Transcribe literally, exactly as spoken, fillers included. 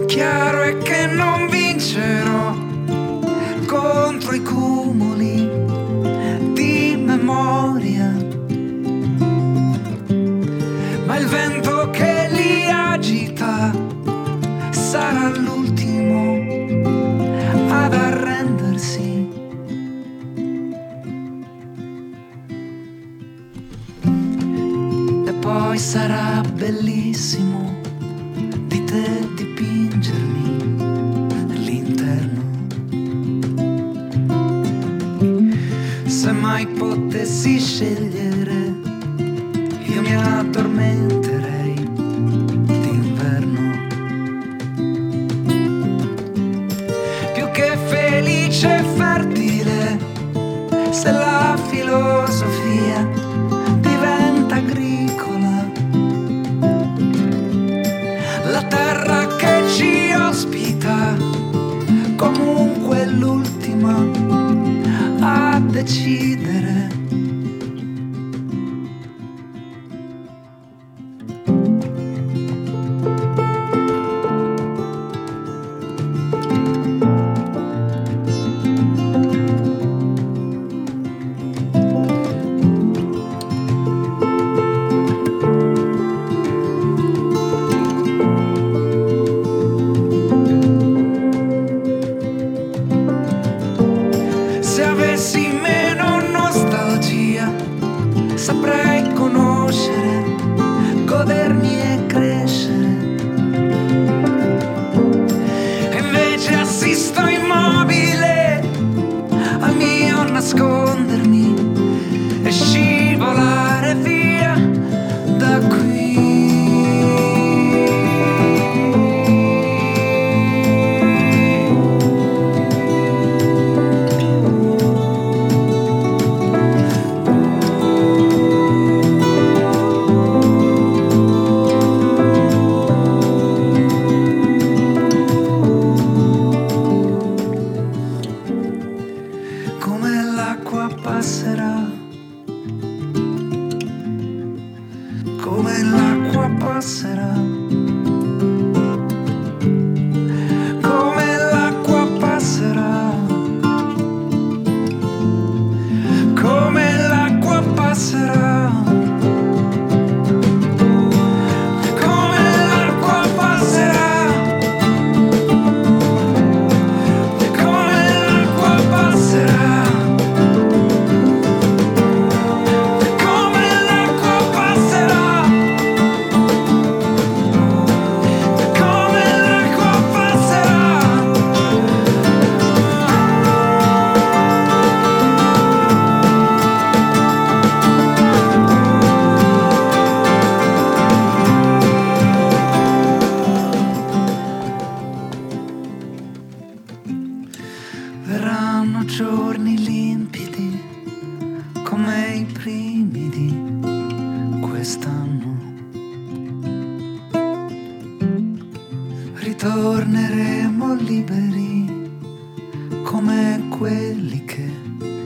Chiaro è che non vincerò contro i cumuli di memoria, ma il vento che li agita sarà l'ultimo ad arrendersi. E poi sarà bellissimo di te dipingermi nell'interno. Se mai potessi scegliere, io mi addormenterei d'inverno. Più che felice e fertile, se la filosofia diventa agricola, la terra che ci ospita comunque è l'ultima a decidere. Se avessi meno nostalgia, saprei conoscere, godermi e crescere. E invece assisto immobile al mio nascondermi e scivolare via da qui. Come l'acqua passerà, come l'acqua passerà, come l'acqua passerà, come l'acqua passerà, come l'acqua passerà, come l'acqua passerà. Verranno giorni limpidi come i primi di quest'anno. Ritorneremo liberi come quelli che